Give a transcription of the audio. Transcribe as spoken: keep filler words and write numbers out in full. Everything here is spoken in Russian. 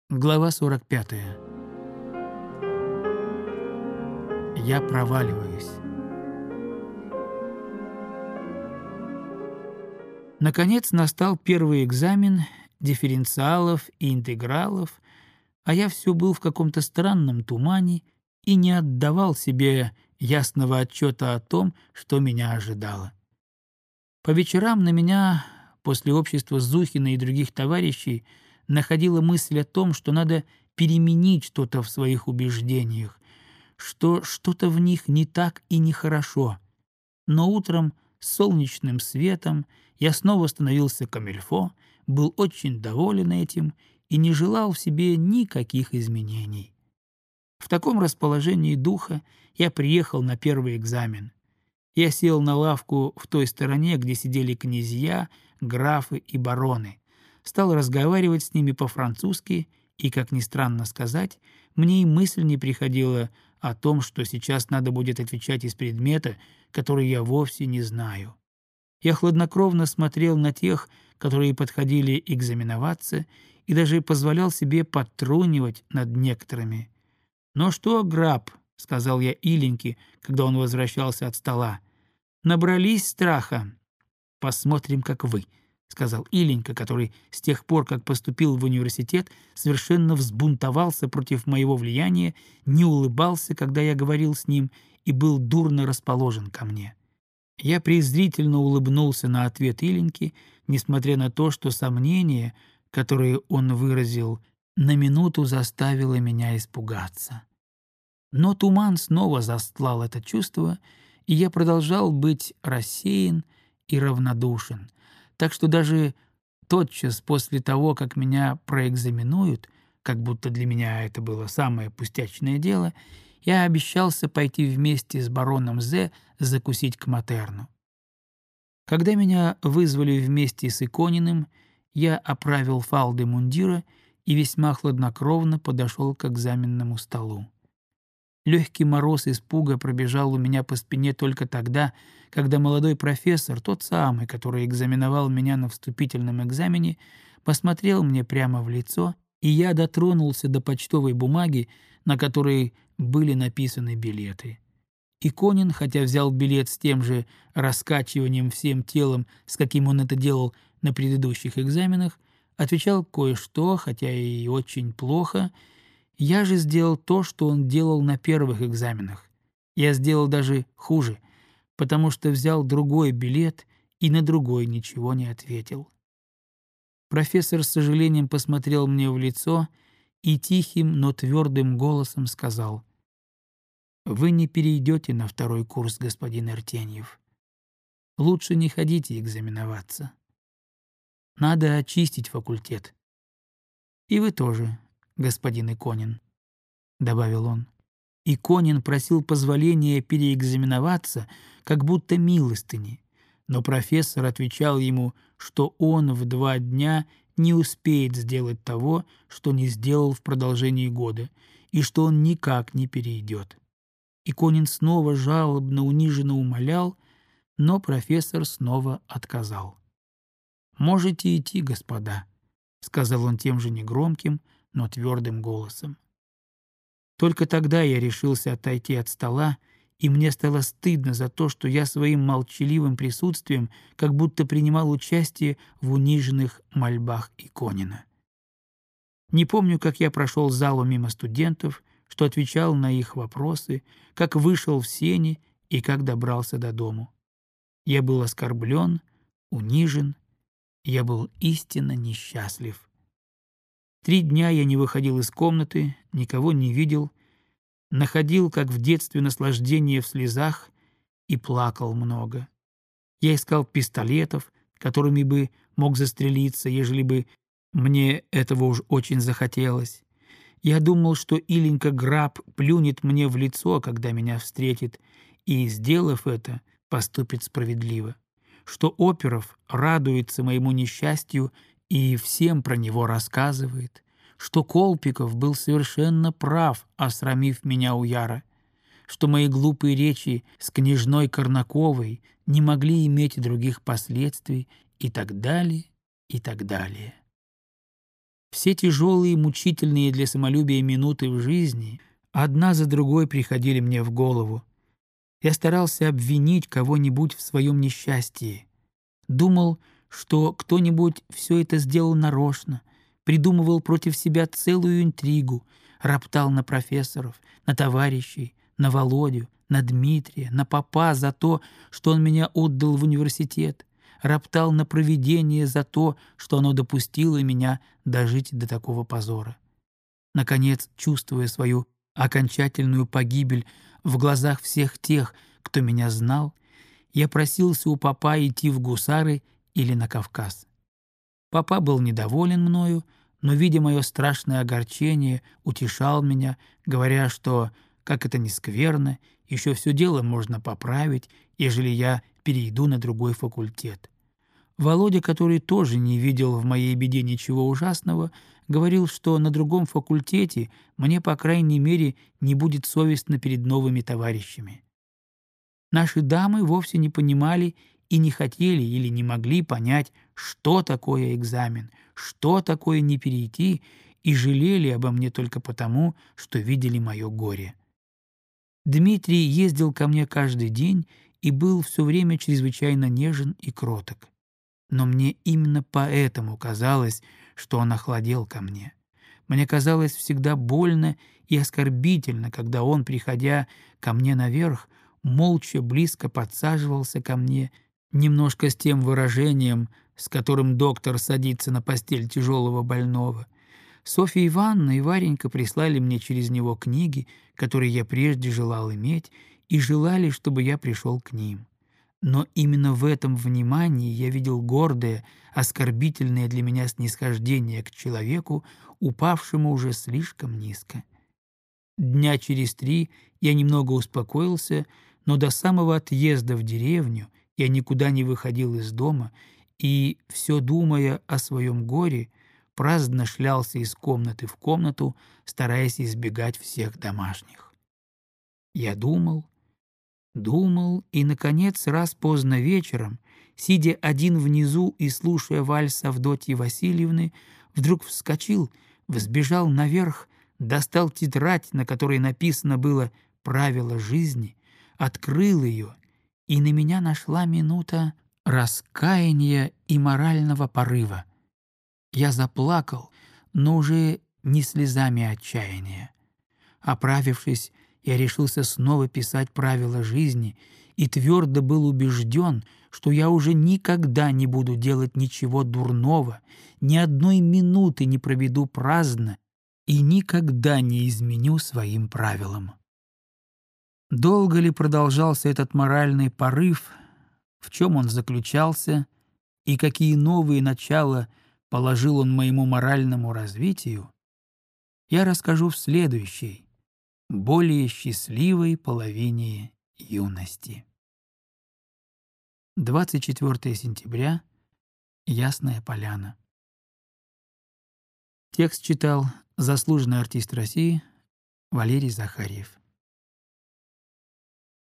Глава сорок пятая. Я проваливаюсь. Наконец настал первый экзамен дифференциалов и интегралов, а я все был в каком-то странном тумане и не отдавал себе ясного отчета о том, что меня ожидало. По вечерам на меня, после общества Зухина и других товарищей, находила мысль о том, что надо переменить что-то в своих убеждениях, что что-то в них не так и нехорошо. Но утром с солнечным светом я снова становился камильфо, был очень доволен этим и не желал в себе никаких изменений. В таком расположении духа я приехал на первый экзамен. Я сел на лавку в той стороне, где сидели князья, графы и бароны, стал разговаривать с ними по-французски, и, как ни странно сказать, мне и мысль не приходила о том, что сейчас надо будет отвечать из предмета, который я вовсе не знаю. Я хладнокровно смотрел на тех, которые подходили экзаменоваться, и даже позволял себе подтрунивать над некоторыми. «Ну что, Граб», — сказал я Иленьке, когда он возвращался от стола, — «набрались страха?» «Посмотрим, как вы», — сказал Иленька, который с тех пор, как поступил в университет, совершенно взбунтовался против моего влияния, не улыбался, когда я говорил с ним, и был дурно расположен ко мне. Я презрительно улыбнулся на ответ Иленьки, несмотря на то, что сомнение, которое он выразил, на минуту заставило меня испугаться. Но туман снова застлал это чувство, и я продолжал быть рассеян и равнодушен. Так что даже тотчас после того, как меня проэкзаменуют, как будто для меня это было самое пустячное дело, я обещался пойти вместе с бароном З закусить к Матерну. Когда меня вызвали вместе с Икониным, я оправил фалды мундира и весьма хладнокровно подошел к экзаменному столу. Легкий мороз испуга пробежал у меня по спине только тогда, когда молодой профессор, тот самый, который экзаменовал меня на вступительном экзамене, посмотрел мне прямо в лицо, и я дотронулся до почтовой бумаги, на которой были написаны билеты. Иконин, хотя взял билет с тем же раскачиванием всем телом, с каким он это делал на предыдущих экзаменах, отвечал кое-что, хотя и очень плохо. Я же сделал то, что он делал на первых экзаменах. Я сделал даже хуже, потому что взял другой билет и на другой ничего не ответил. Профессор с сожалением посмотрел мне в лицо и тихим, но твердым голосом сказал: «Вы не перейдете на второй курс, господин Артеньев. Лучше не ходите экзаменоваться. Надо очистить факультет. И вы тоже, господин Иконин», — добавил он. Иконин просил позволения переэкзаменоваться, как будто милостыни, но профессор отвечал ему, что он в два дня не успеет сделать того, что не сделал в продолжении года, и что он никак не перейдет. Иконин снова жалобно, униженно умолял, но профессор снова отказал. «Можете идти, господа», — сказал он тем же негромким, но твердым голосом. Только тогда я решился отойти от стола, и мне стало стыдно за то, что я своим молчаливым присутствием как будто принимал участие в униженных мольбах Иконина. Не помню, как я прошел залу мимо студентов, что отвечал на их вопросы, как вышел в сени и как добрался до дому. Я был оскорблен, унижен, я был истинно несчастлив. Три дня я не выходил из комнаты, никого не видел, находил, как в детстве, наслаждение в слезах и плакал много. Я искал пистолетов, которыми бы мог застрелиться, ежели бы мне этого уж очень захотелось. Я думал, что Иленька Граб плюнет мне в лицо, когда меня встретит, и, сделав это, поступит справедливо, что Оперов радуется моему несчастью и всем про него рассказывает, что Колпиков был совершенно прав, осрамив меня у Яра, что мои глупые речи с княжной Корнаковой не могли иметь других последствий и так далее, и так далее. Все тяжелые, мучительные для самолюбия минуты в жизни одна за другой приходили мне в голову. Я старался обвинить кого-нибудь в своем несчастье. Думал, что кто-нибудь все это сделал нарочно, придумывал против себя целую интригу, роптал на профессоров, на товарищей, на Володю, на Дмитрия, на папа за то, что он меня отдал в университет, роптал на провидение за то, что оно допустило меня дожить до такого позора. Наконец, чувствуя свою окончательную погибель в глазах всех тех, кто меня знал, я просился у папа идти в гусары или на Кавказ. Папа был недоволен мною, но, видя мое страшное огорчение, утешал меня, говоря, что, как это ни скверно, еще все дело можно поправить, ежели я перейду на другой факультет. Володя, который тоже не видел в моей беде ничего ужасного, говорил, что на другом факультете мне, по крайней мере, не будет совестно перед новыми товарищами. Наши дамы вовсе не понимали и не хотели или не могли понять, что такое экзамен, что такое не перейти, и жалели обо мне только потому, что видели мое горе. Дмитрий ездил ко мне каждый день и был все время чрезвычайно нежен и кроток. Но мне именно поэтому казалось, что он охладел ко мне. Мне казалось всегда больно и оскорбительно, когда он, приходя ко мне наверх, молча близко подсаживался ко мне, немножко с тем выражением, с которым доктор садится на постель тяжелого больного. Софья Ивановна и Варенька прислали мне через него книги, которые я прежде желал иметь, и желали, чтобы я пришел к ним. Но именно в этом внимании я видел гордое, оскорбительное для меня снисхождение к человеку, упавшему уже слишком низко. Дня через три я немного успокоился, но до самого отъезда в деревню я никуда не выходил из дома и, все думая о своем горе, праздно шлялся из комнаты в комнату, стараясь избегать всех домашних. Я думал, думал и, наконец, раз поздно вечером, сидя один внизу и слушая вальс Авдотьи Васильевны, вдруг вскочил, взбежал наверх, достал тетрадь, на которой написано было «Правила жизни», открыл ее, и на меня нашла минута раскаяния и морального порыва. Я заплакал, но уже не слезами отчаяния. Оправившись, я решился снова писать правила жизни и твердо был убежден, что я уже никогда не буду делать ничего дурного, ни одной минуты не проведу праздно и никогда не изменю своим правилам. Долго ли продолжался этот моральный порыв, в чем он заключался и какие новые начала положил он моему моральному развитию, я расскажу в следующей, более счастливой половине юности. двадцать четвёртого сентября. Ясная Поляна. Текст читал заслуженный артист России Валерий Захарьев.